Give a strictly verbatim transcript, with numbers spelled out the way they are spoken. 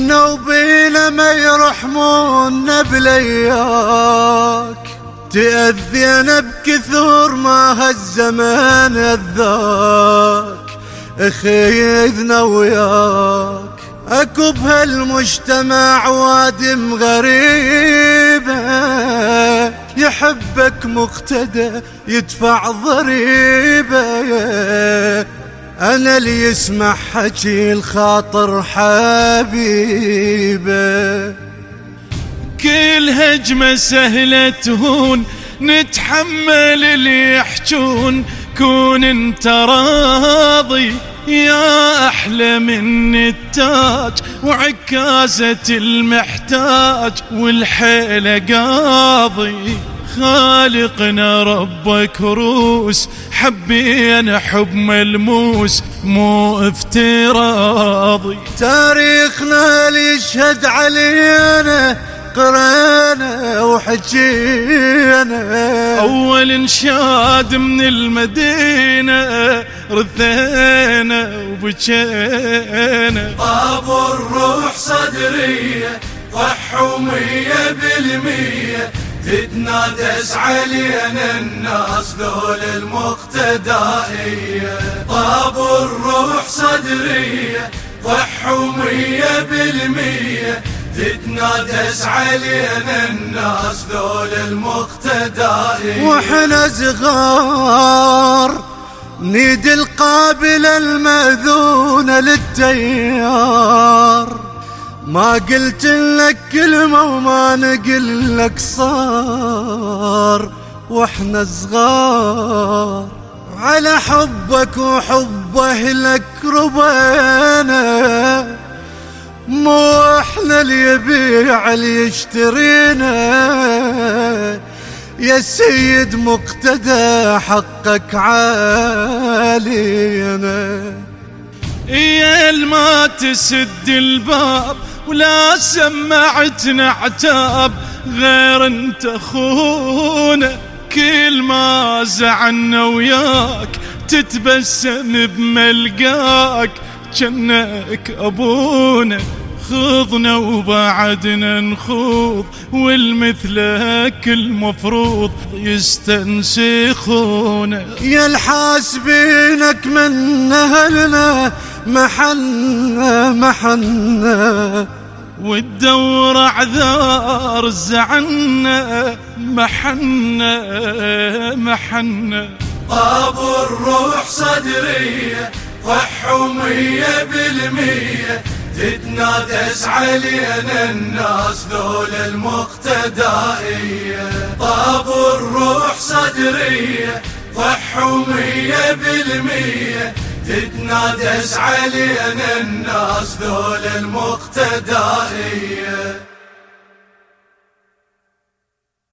احنا وبينا ما يرحمونا بلياك، تأذينا بكثر ما هالزمان أذاك، اخيذنا وياك اكو بهالمجتمع وادم غريبة، يحبك مقتدى يدفع ضريبة، أنا اللي يسمع حكي الخاطر حبيبه. كل هجمة سهلة تهون، نتحمل اللي يحجون، كون انت راضي يا أحلى من التاج وعكازة المحتاج والحيلة قاضي. خالقنا ربك روس، حبينا حب ملموس مو افتراضي. تاريخنا اللي يشهد علينا قرانا وحجينا، أول انشاد من المدينة رثينا وبجينا. طاب الروح صدرية ضحوا مية بالمية، تتنادس علينا الناس ذول المقتدائية. طاب الروح صدرية ضحوا مية بالمية، تتنادس علينا الناس ذول المقتدائية. واحنا صغار نيد القابلة المأذونة للتيار، ما قلت لك كلمة وما نقل لك صار. واحنا صغار على حبك وحب اهلك ربينا، مو احنا اللي يبيع اللي يشترينا. يا سيد مقتدى حقك علينا. يا ما تسد الباب ولا سمعتنا عتاب، غير انت اخونا كل ما زعلنا وياك تتبسم بملقاك جنك ابونا. خضنا وبعدنا نخوض والمثلك المفروض يستنسخونا. يا الحاسبينك من اهلنا محنا محنا، والدور اعذار زعلنا محنا محنا. طاب الروح صدرية ضحوا مية بالمية، تتنادس علينا الناس ذول المقتدائية. طاب الروح صدرية ضحوا مية بالمية، تتنادس علينا الناس ذول المقتدائية.